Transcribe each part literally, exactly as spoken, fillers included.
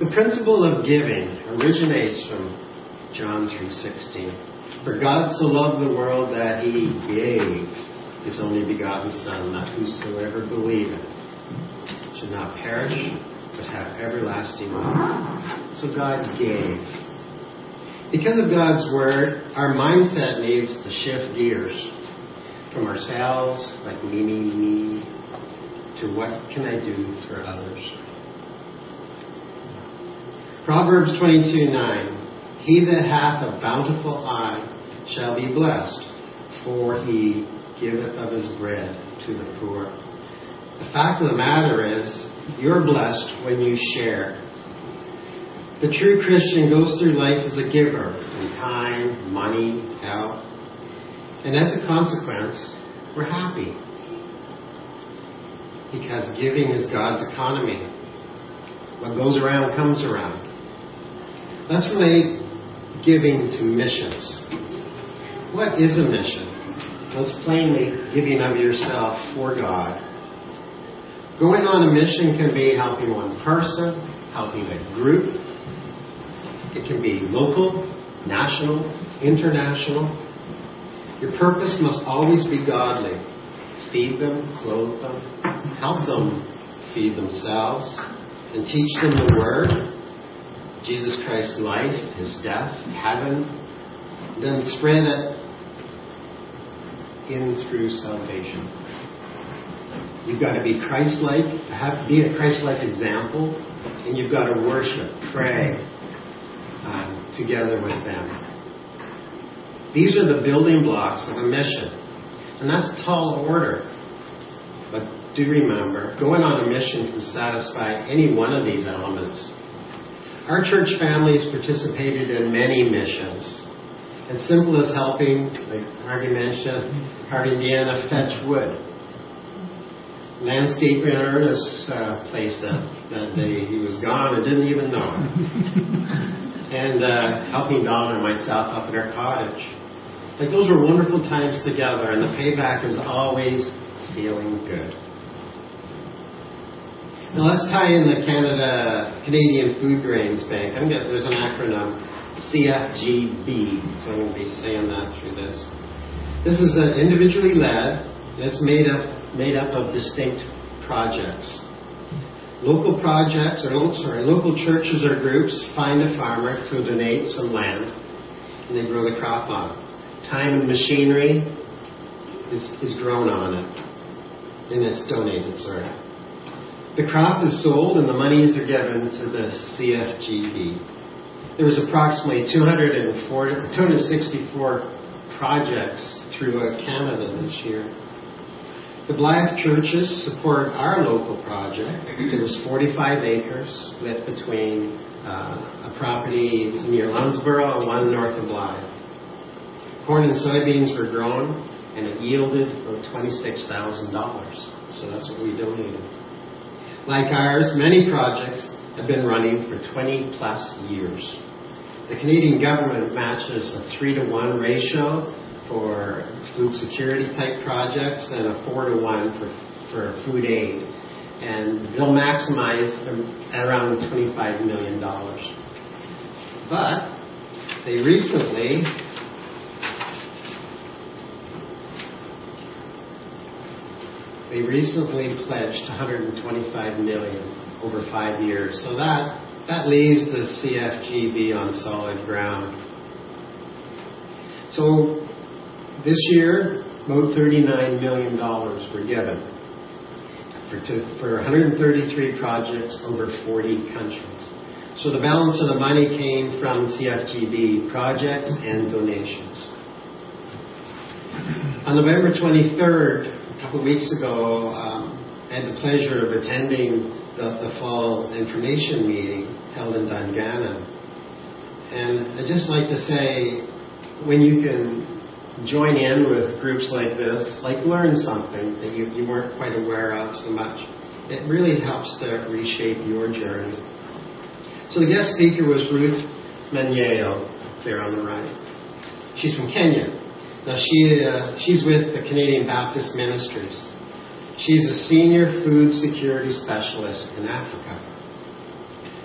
The principle of giving originates from John three sixteen. For God so loved the world that he gave his only begotten Son, that whosoever believeth should not perish, but have everlasting life. So God gave. Because of God's Word, our mindset needs to shift gears from ourselves, like me, me, me, to what can I do for others. Proverbs twenty-two nine. He that hath a bountiful eye shall be blessed, for he giveth of his bread to the poor. The fact of the matter is, you're blessed when you share. The true Christian goes through life as a giver in time, money, health. And as a consequence, we're happy. Because giving is God's economy. What goes around comes around. Let's relate giving to missions. What is a mission? Well, it's plainly giving of yourself for God. Going on a mission can be helping one person, helping a group. It can be local, national, international. Your purpose must always be godly. Feed them, clothe them, help them feed themselves, and teach them the Word, Jesus Christ's life, His death, heaven, then spread it in through salvation. You've got to be Christ-like, have to be a Christ-like example, and you've got to worship, pray um, together with them. These are the building blocks of a mission. And that's a tall order. But do remember, going on a mission can satisfy any one of these elements. Our church families participated in many missions. As simple as helping, like Harvey mentioned, Harvey and Deanna fetch wood. Landscaping Ernest's uh, place that, that day he was gone and didn't even know it. And uh, helping Donna and myself up at our cottage. Like, those were wonderful times together, and the payback is always feeling good. Now let's tie in the Canada Canadian Food Grains Bank. I'm gonna, there's an acronym, C F G B, so I'm going to be saying that through this. This is uh, individually led. It's made up made up of distinct projects. Local projects, or sorry, local churches or groups find a farmer to donate some land, and they grow the crop on. Time and machinery is, is grown on it, and it's donated, sorry. The crop is sold, and the monies are given to the C F G B. There was approximately two hundred sixty-four projects throughout Canada this year. The Blythe churches support our local project. It was forty-five acres split between uh, a property near Lounsborough and one north of Blythe. Corn and soybeans were grown, and it yielded about twenty-six thousand dollars. So that's what we donated. Like ours, many projects have been running for twenty plus years. The Canadian government matches a three to one ratio for food security type projects and a four to one for, for food aid. And they'll maximize around twenty-five million dollars. But they recently they recently pledged one hundred twenty-five million dollars over five years. So that that leaves the C F G B on solid ground. So this year, about thirty-nine million dollars were given for, to, for one hundred thirty-three projects over forty countries. So the balance of the money came from C F G B projects and donations. On November twenty-third, a couple of weeks ago, um, I had the pleasure of attending the, the fall information meeting held in Dungannon. And I'd just like to say, when you can join in with groups like this, like learn something that you, you weren't quite aware of so much, it really helps to reshape your journey. So the guest speaker was Ruth Menyeo, there on the right. She's from Kenya. Now she uh, she's with the Canadian Baptist Ministries. She's a senior food security specialist in Africa.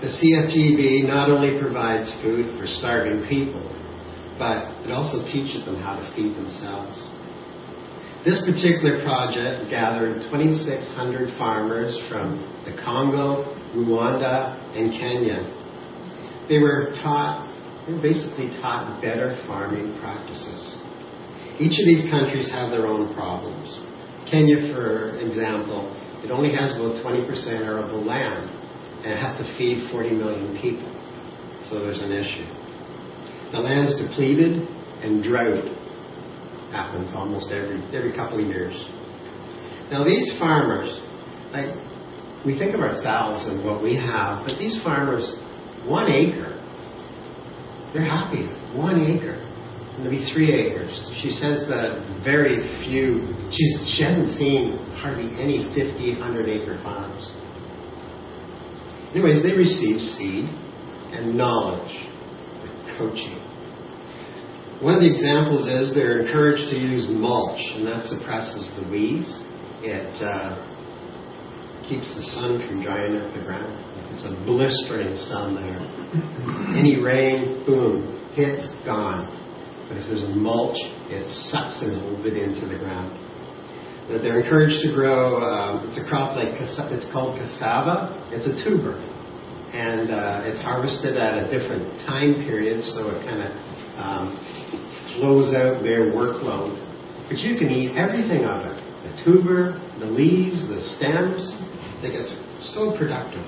The C F G B not only provides food for starving people, but it also teaches them how to feed themselves. This particular project gathered twenty-six hundred farmers from the Congo, Rwanda, and Kenya. They were taught, they were basically taught better farming practices. Each of these countries have their own problems. Kenya, for example, it only has about twenty percent arable land, and it has to feed forty million people. So there's an issue. The land's depleted, and drought happens almost every every couple of years. Now these farmers, like, we think of ourselves and what we have, but these farmers, one acre, they're happy. One acre. And there'll be three acres. She says that very few, she's, she hasn't seen hardly any fifty, one hundred acre farms. Anyways, they receive seed and knowledge, with coaching. One of the examples is they're encouraged to use mulch, and that suppresses the weeds. It uh, keeps the sun from drying up the ground. If it's a blistering sun there, any rain, boom, hits, gone. But if there's a mulch, it sucks and holds it into the ground. That they're encouraged to grow, um, it's a crop like, it's called cassava. It's a tuber. And uh, it's harvested at a different time period, so it kind of um, flows out their workload. But you can eat everything of it. The tuber, the leaves, the stems. I think it's so productive.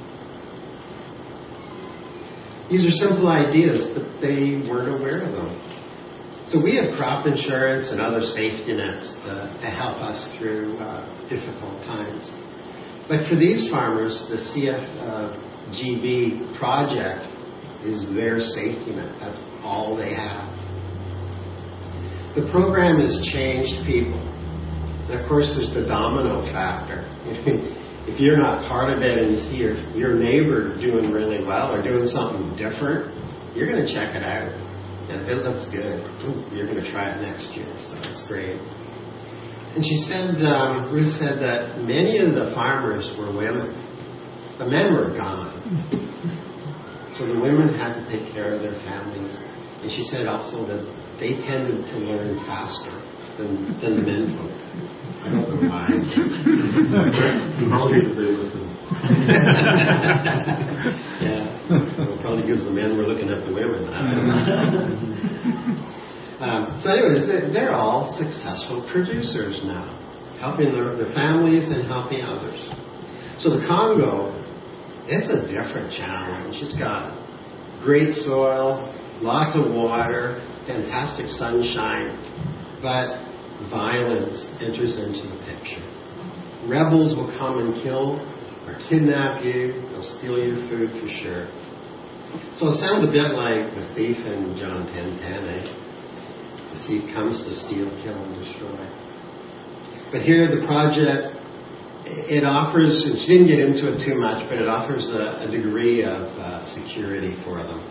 These are simple ideas, but they weren't aware of them. So we have crop insurance and other safety nets to, to help us through uh, difficult times. But for these farmers, the C F G B project is their safety net. That's all they have. The program has changed people. And of course, there's the domino factor. If you're not part of it and you see your, your neighbor doing really well or doing something different, you're going to check it out. And if it looks good, you're going to try it next year. So it's great. And she said, um, Ruth said that many of the farmers were women. The men were gone. So the women had to take care of their families. And she said also that they tended to learn faster than, than the men folk. I don't know why. Yeah. Well, probably because the men were looking at the women. I don't know. um, so anyways, they're, they're all successful producers now, helping their, their families and helping others. So the Congo, it's a different challenge. It's got great soil, lots of water, fantastic sunshine, but violence enters into the picture. Rebels will come and kill or kidnap you. They'll steal your food for sure. So it sounds a bit like the thief in John ten ten, eh? The thief comes to steal, kill, and destroy. But here the project, it offers, and she didn't get into it too much, but it offers a, a degree of uh, security for them.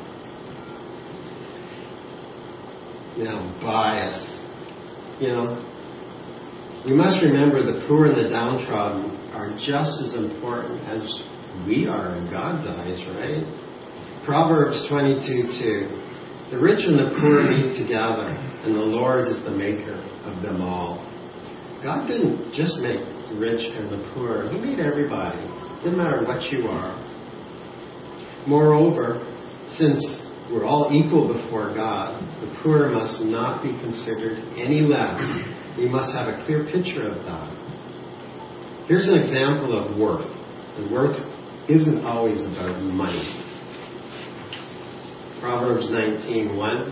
Now, bias. You know, we must remember the poor and the downtrodden are just as important as we are in God's eyes, right? Proverbs twenty-two two. The rich and the poor meet together, and the Lord is the maker of them all. God didn't just make the rich and the poor. He made everybody. Didn't matter what you are. Moreover, since we're all equal before God, the poor must not be considered any less. We must have a clear picture of God. Here's an example of worth. And worth isn't always about money. Proverbs nineteen one.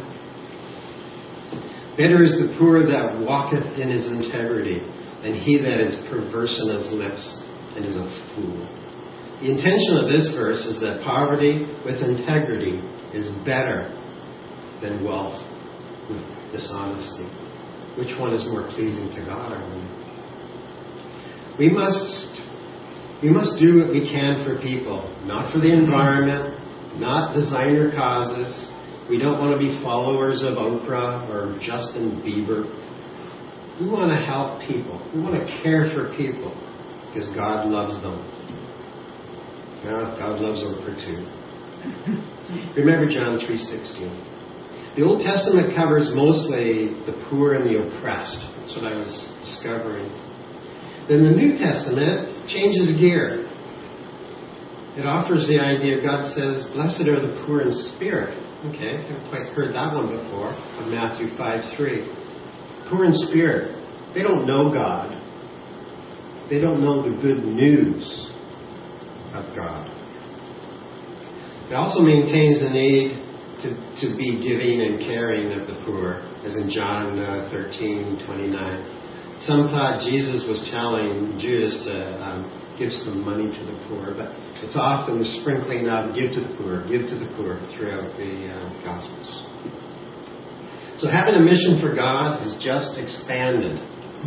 Better is the poor that walketh in his integrity than he that is perverse in his lips and is a fool. The intention of this verse is that poverty with integrity is better than wealth with dishonesty. Which one is more pleasing to God, are we? We must, we must do what we can for people, not for the environment, not designer causes. We don't want to be followers of Oprah or Justin Bieber. We want to help people. We want to care for people because God loves them. Well, God loves Oprah too. Remember John three sixteen. The Old Testament covers mostly the poor and the oppressed. That's what I was discovering. Then the New Testament changes gear. It offers the idea, God says, blessed are the poor in spirit. Okay, I haven't quite heard that one before, of Matthew five three. Poor in spirit. They don't know God. They don't know the good news of God. It also maintains the need to, to be giving and caring of the poor, as in John uh, thirteen twenty-nine. Some thought Jesus was telling Judas to um, give some money to the poor, but it's often the sprinkling of give to the poor, give to the poor throughout the uh, Gospels. So having a mission for God is just expanded.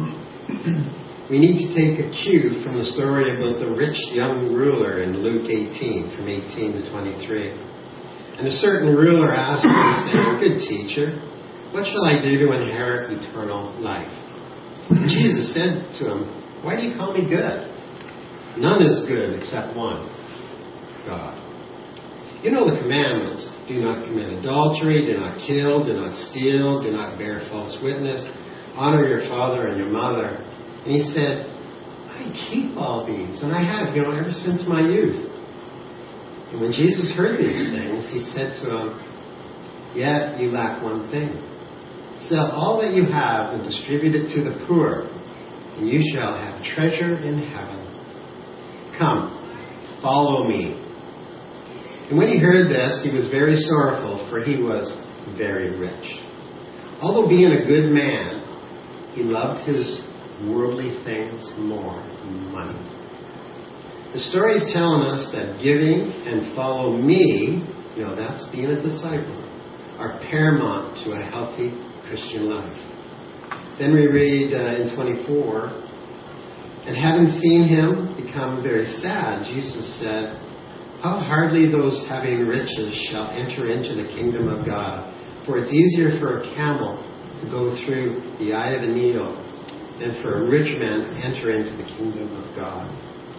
We need to take a cue from the story about the rich young ruler in Luke eighteen, from eighteen to twenty-three. And a certain ruler asked him, saying, good teacher, what shall I do to inherit eternal life? And Jesus said to him, why do you call me good? None is good except one, God. You know the commandments. Do not commit adultery, do not kill, do not steal, do not bear false witness, honor your father and your mother. And he said, I keep all these, and I have, you know, ever since my youth. And when Jesus heard these things, he said to him, yet you lack one thing. Sell all that you have and distribute it to the poor, and you shall have treasure in heaven. Come, follow me. And when he heard this, he was very sorrowful, for he was very rich. Although being a good man, he loved his worldly things more than money. The story is telling us that giving and follow me, you know, that's being a disciple, are paramount to a healthy Christian life. Then we read uh, in twenty-four, and having seen him become very sad, Jesus said, how hardly those having riches shall enter into the kingdom of God. For it's easier for a camel to go through the eye of a needle than for a rich man to enter into the kingdom of God.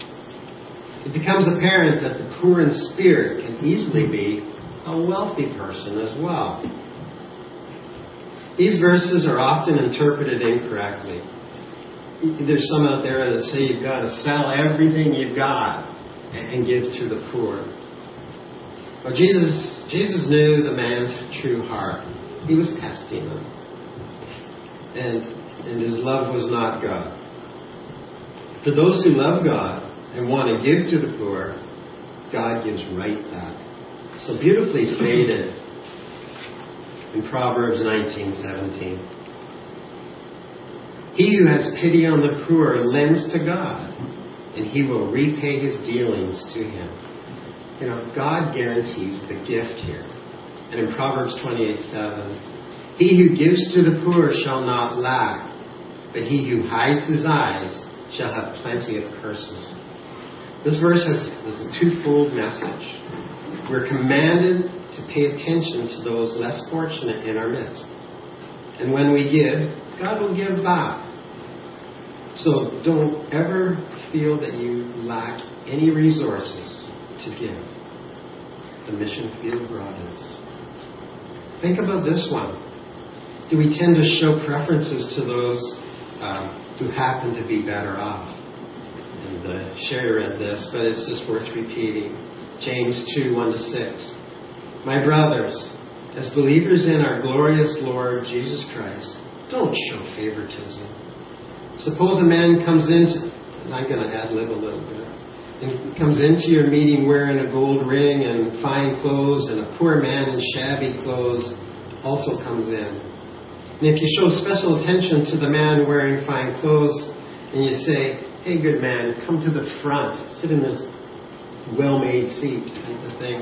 It becomes apparent that the poor in spirit can easily be a wealthy person as well. These verses are often interpreted incorrectly. There's some out there that say you've got to sell everything you've got and give to the poor. Well, Jesus, Jesus knew the man's true heart. He was testing him. And, and his love was not God. For those who love God and want to give to the poor, God gives right back. So beautifully stated in Proverbs nineteen seventeen. He who has pity on the poor lends to God, and he will repay his dealings to him. You know, God guarantees the gift here. And in Proverbs twenty-eight seven, he who gives to the poor shall not lack, but he who hides his eyes shall have plenty of curses. This verse has, has a twofold message. We're commanded to pay attention to those less fortunate in our midst. And when we give, God will give back. So don't ever feel that you lack any resources to give. The mission field broadens. Think about this one. Do we tend to show preferences to those um, who happen to be better off? And uh, Sherry read this, but it's just worth repeating. James two, one to six. My brothers, as believers in our glorious Lord Jesus Christ, don't show favoritism. Suppose a man comes into, and I'm going to ad-lib a little bit, and comes into your meeting wearing a gold ring and fine clothes, and a poor man in shabby clothes also comes in. And if you show special attention to the man wearing fine clothes, and you say, hey, good man, come to the front, sit in this well-made seat, type of thing.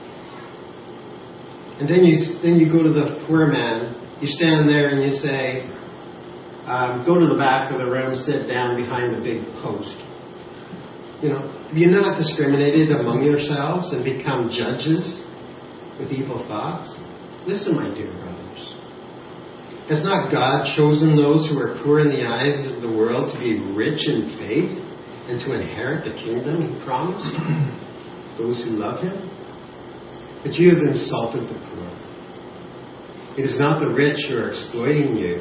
And then you then you go to the poor man, you stand there and you say, um, go to the back of the room, sit down behind the big post. You know, have you not discriminated among yourselves and become judges with evil thoughts? Listen, my dear brothers. Has not God chosen those who are poor in the eyes of the world to be rich in faith and to inherit the kingdom he promised? those who love him? But you have insulted the poor. It is not the rich who are exploiting you.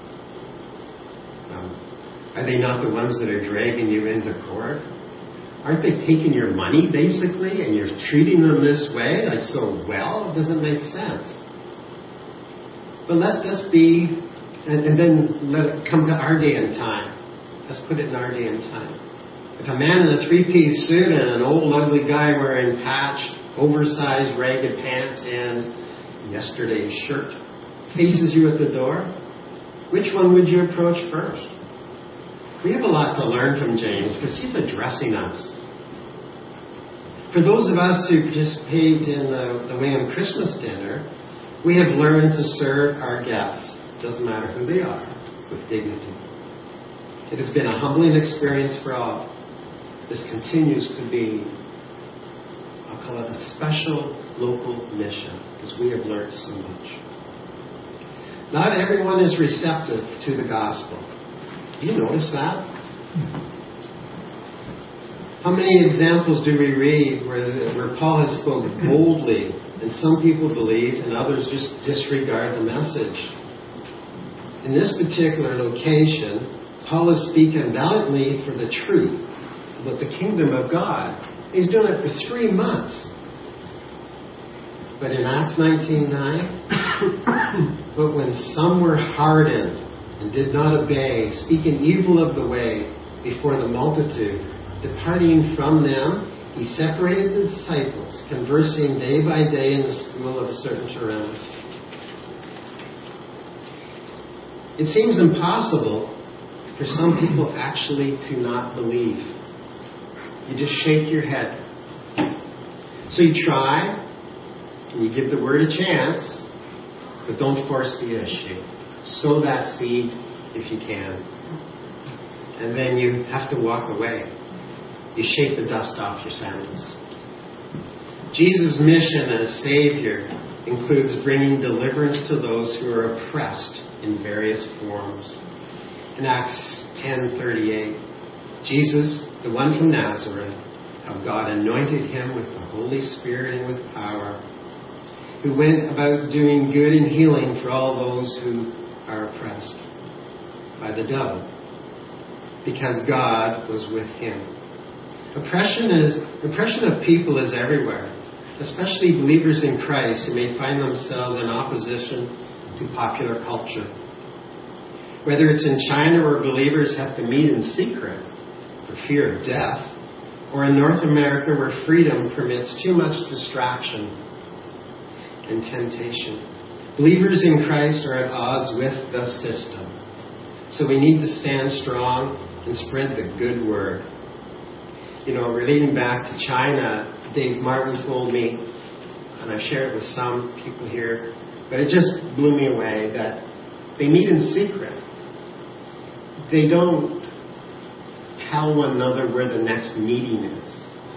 Um, are they not the ones that are dragging you into court? Aren't they taking your money, basically, and you're treating them this way, like so well? It doesn't make sense. But let this be, and, and then let it come to our day and time. Let's put it in our day and time. If a man in a three-piece suit and an old ugly guy wearing patched, oversized, ragged pants and yesterday's shirt faces you at the door, which one would you approach first? We have a lot to learn from James because he's addressing us. For those of us who participate in the, the Wayham Christmas dinner, we have learned to serve our guests, doesn't matter who they are, with dignity. It has been a humbling experience for all. This continues to be, I'll call it a special local mission, because we have learned so much. Not everyone is receptive to the gospel. Do you notice that? How many examples do we read where, where Paul has spoken boldly, and some people believe, and others just disregard the message? In this particular location, Paul is speaking valiantly for the truth about the kingdom of God. He's doing it for three months. But in Acts nineteen nine, but when some were hardened and did not obey, speaking evil of the way before the multitude, departing from them, he separated the disciples, conversing day by day in the school of a certain Tyrannus. It seems impossible for some people actually to not believe. You just shake your head. So you try, and you give the word a chance, but don't force the issue. Sow that seed if you can. And then you have to walk away. You shake the dust off your sandals. Jesus' mission as Savior includes bringing deliverance to those who are oppressed in various forms. In Acts ten thirty-eight, Jesus, the one from Nazareth, how God anointed him with the Holy Spirit and with power, who went about doing good and healing for all those who are oppressed by the devil, because God was with him. Oppression is oppression of people is everywhere, especially believers in Christ who may find themselves in opposition to popular culture. Whether it's in China where believers have to meet in secret for fear of death, or in North America where freedom permits too much distraction and temptation. Believers in Christ are at odds with the system. So we need to stand strong and spread the good word. You know, relating back to China, Dave Martin told me, and I've shared it with some people here, but it just blew me away that they meet in secret. They don't tell one another where the next meeting is.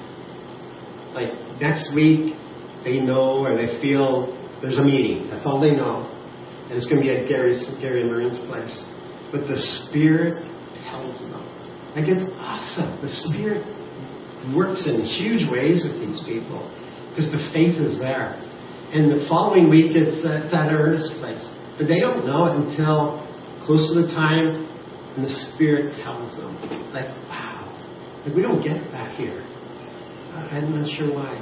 Like next week, they know or they feel there's a meeting. That's all they know. And it's going to be at Gary's, Gary Marin's place. But the Spirit tells them. Like it's awesome. The Spirit works in huge ways with these people because the faith is there. And the following week, it's at, it's at Ernest's place. But they don't know it until close to the time, and the Spirit tells them. Like, wow. Like, we don't get that here. I'm not sure why.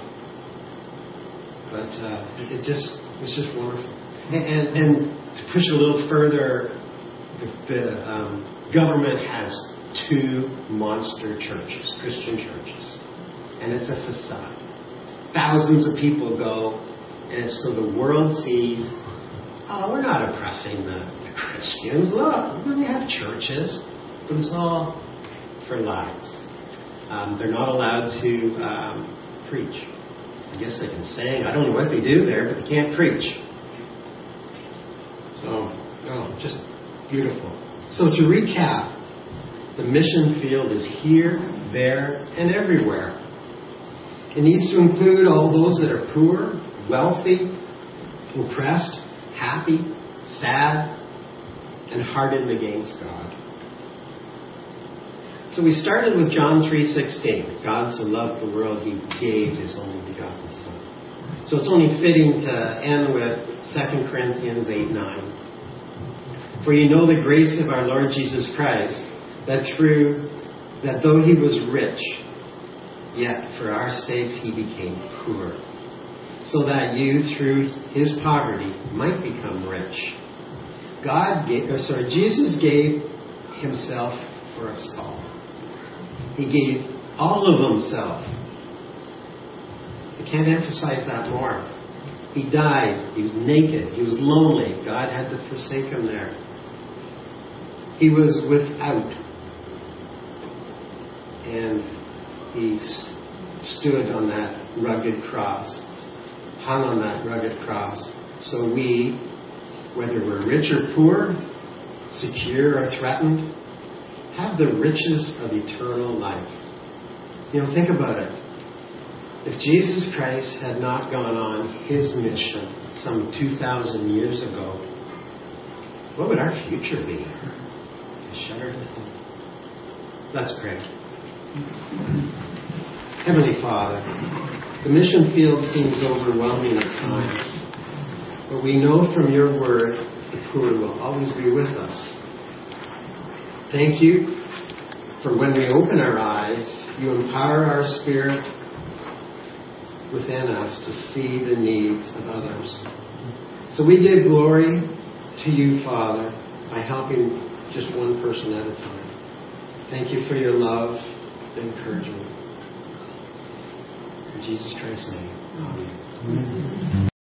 But uh, it, it just it's just wonderful. And, and, and to push a little further, the, the um, government has two monster churches, Christian churches. And it's a facade. Thousands of people go, and it's so the world sees, oh, we're not oppressing the, the Christians. Look, we have churches. But it's all for lies. Um, they're not allowed to um, preach. I guess they can sing. I don't know what they do there, but they can't preach. So, oh, just beautiful. So to recap, the mission field is here, there, and everywhere. It needs to include all those that are poor, wealthy, oppressed, happy, sad, and hardened against God. So we started with John three sixteen. God so loved the world, He gave His only begotten Son. So it's only fitting to end with Second Corinthians eight nine. For you know the grace of our Lord Jesus Christ, that through, that though He was rich, yet for our sakes He became poor, so that you through His poverty might become rich. God gave, or sorry, Jesus gave Himself for us all. He gave all of Himself. I can't emphasize that more. He died. He was naked. He was lonely. God had to forsake Him there. He was without. And He stood on that rugged cross, hung on that rugged cross. So we, whether we're rich or poor, secure or threatened, have the riches of eternal life. You know, think about it. If Jesus Christ had not gone on His mission some two thousand years ago, what would our future be? I shudder to think. Let's pray. Heavenly Father, the mission field seems overwhelming at times, but we know from Your Word the poor will always be with us. Thank You for when we open our eyes, You empower our spirit within us to see the needs of others. So we give glory to You, Father, by helping just one person at a time. Thank You for Your love and encouragement. In Jesus Christ's name, amen. Amen.